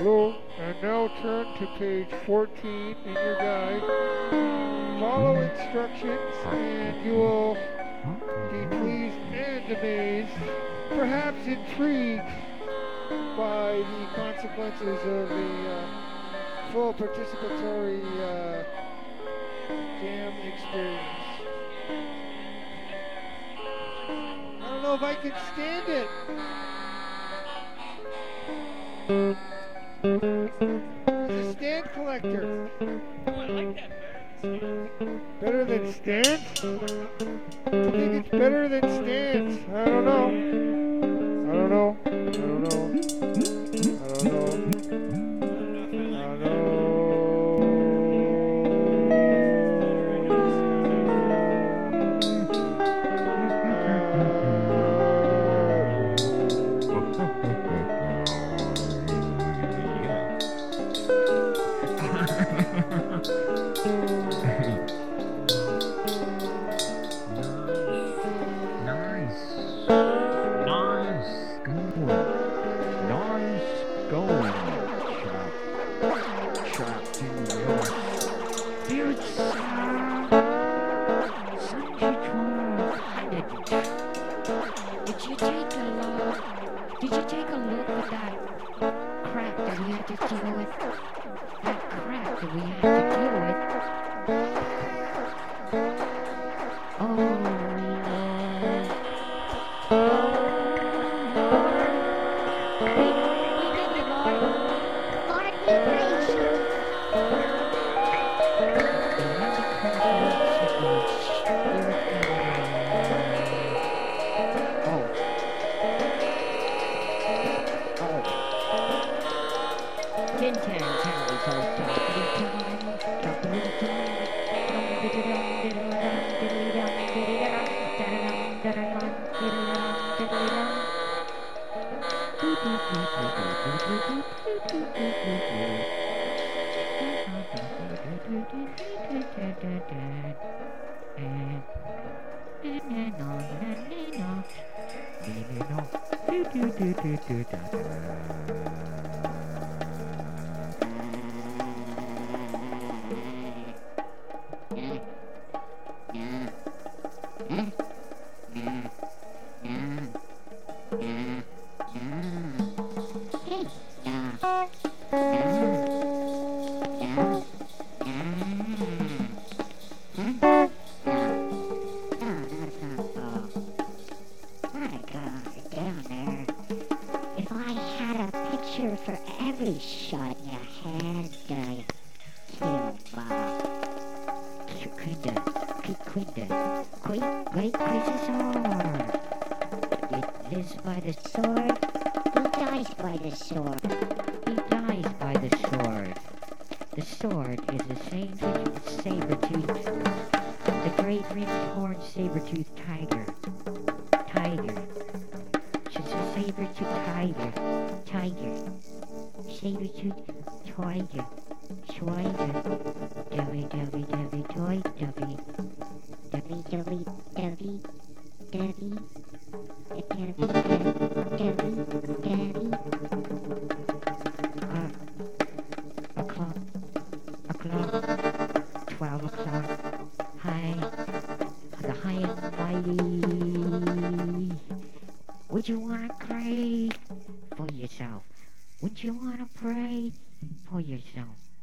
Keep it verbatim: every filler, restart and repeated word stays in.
Hello, and now turn to page fourteen in your guide. Follow instructions and you will be pleased and amazed, perhaps intrigued by the consequences of the uh, full participatory uh, jam experience. I don't know if I can stand it. There's a stand collector. Oh, I like that Better than stands? I think it's better than stands. I don't know. I don't know. I don't know. I don't know. I don't know. Would you want to pray for yourself? Would you want to pray for yourself?